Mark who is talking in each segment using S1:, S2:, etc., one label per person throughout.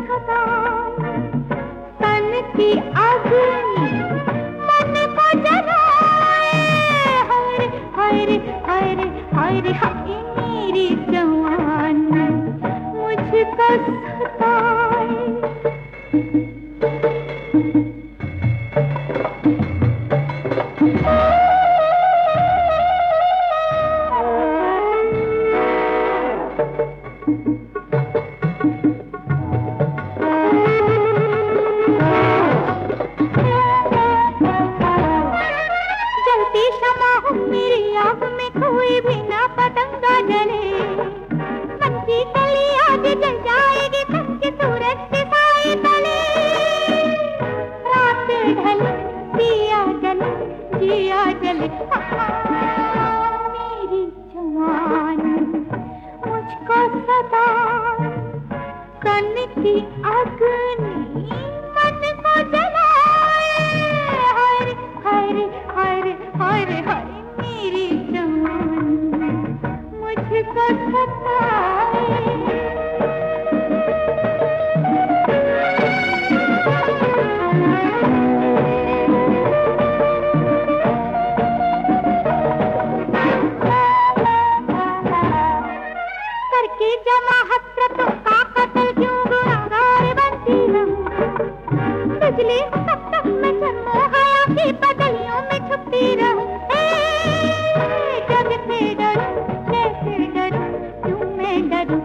S1: सताए, तन की अग्नि मन को जलाए। हाय हाय रे हाय रे हाय रे हाय मेरी जवानी मुझको सताए। जलती शमा हूँ मेरी आग में, कोई भी ना पतंगा जले। मन की कली आज जल जाएगी, तन की सूरज के साए तले। रात ढले दिया जले जिया जले, मेरी जवानी मुझको सताए। तन की अग्नि मन को जलाए। हाय रे हाय रे हाय रे हाय रे हाय मेरी जवानी मुझको सताए। करके जमा हसरतों का कत्ल क्यों गुनाहगार बनती रहूं। बिजली तब तक मैं जन्मों हया की बदलियों में छुपती रहूं। जग से डरूं कैसे डरूं, क्यों मैं डरूं।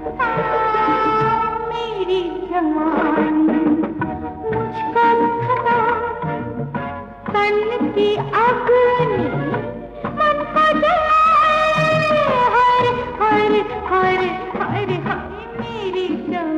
S1: मेरी जवानी मुझको सताए, तन की अग्नि मन को जलाए। हाय रे हाय रे हाय रे हाय रे हाय मेरी जवानी